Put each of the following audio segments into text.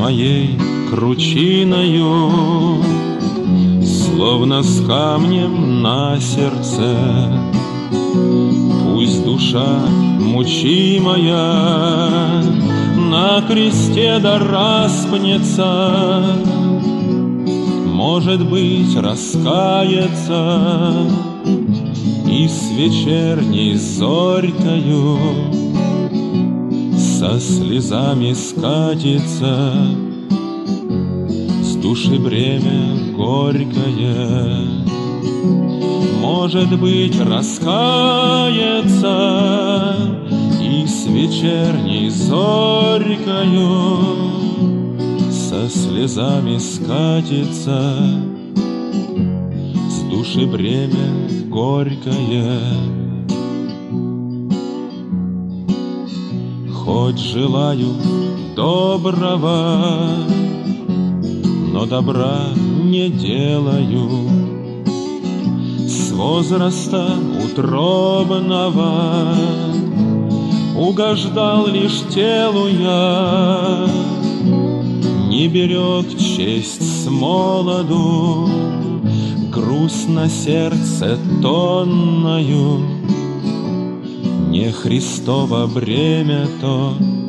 моей кручиною, словно с камнем на сердце. Пусть душа мучимая на кресте да распнется, может быть, раскается и с вечерней зорькою со слезами скатится с души бремя горькое. Может быть, раскается и с вечерней зорькою со слезами скатится с души бремя горькое. Хоть желаю доброго, но добра не делаю. С возраста утробного угождал лишь телу я, не берег честь с молоду, груз на сердце тонною. Не Христово бремя то,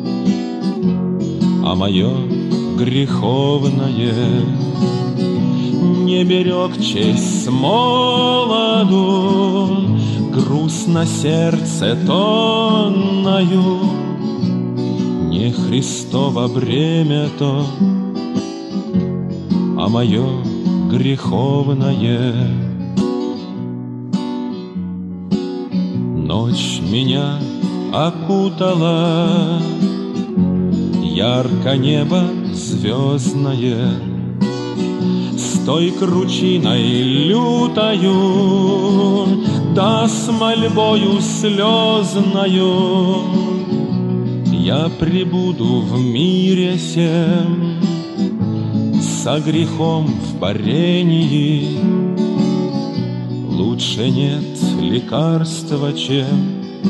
а мое греховное. Не берег честь с молоду, груз на сердце тонною. Не Христово бремя то, а мое греховное. Ночь меня окутала, ярко небо звездное, с той кручиной лютою, да с мольбою слезною я пребуду в мире сем, со грехом в борении. Лучше нет лекарства, чем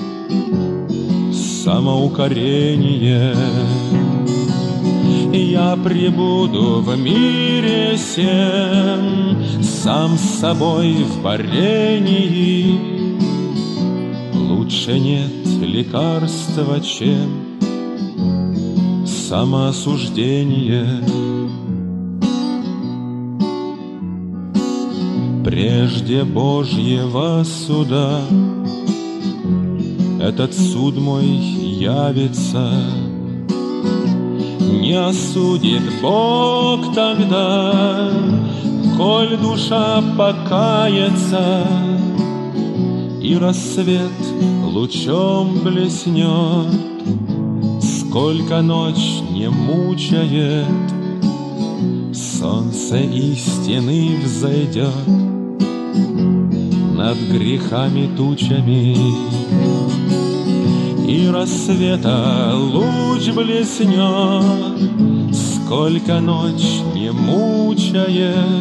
самоукорение. Я пребуду в мире сем, сам с собой в борении. Лучше нет лекарства, чем самоосуждение. Прежде Божьего суда этот суд мой явится. Не осудит Бог тогда, коль душа покается, и рассвет лучом блеснет, сколько ночь не мучает, солнце истины взойдет над грехами тучами, и рассвета луч блеснет, сколько ночь не мучает,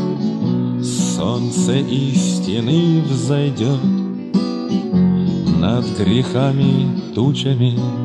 солнце истины взойдет над грехами тучами.